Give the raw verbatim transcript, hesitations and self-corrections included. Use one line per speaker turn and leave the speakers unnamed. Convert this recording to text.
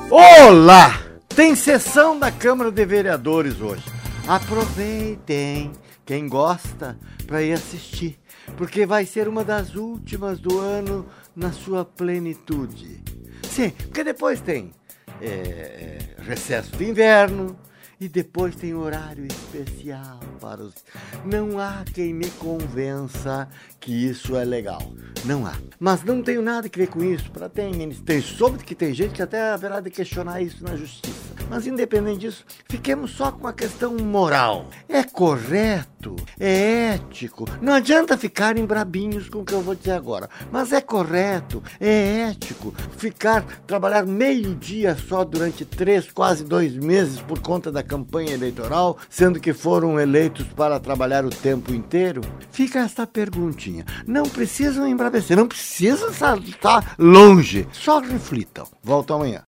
Olá! Tem sessão da Câmara de Vereadores hoje. Aproveitem, quem gosta, para ir assistir, porque vai ser uma das últimas do ano na sua plenitude. Sim, porque depois tem é, recesso de inverno e depois tem horário especial para os... Não há quem me convença que isso é legal. Não há. Mas não tenho nada a ver com isso. Para ter tem soube que tem gente que até haverá de questionar isso na justiça. Mas independente disso, fiquemos só com a questão moral. É correto? É ético? Não adianta ficarem brabinhos com o que eu vou dizer agora. Mas é correto? É ético? Ficar, trabalhar meio dia só durante três, quase dois meses por conta da campanha eleitoral, sendo que foram eleitos para trabalhar o tempo inteiro? Fica esta perguntinha. Não precisam embravecer, não precisam estar longe. Só reflitam. Volto amanhã.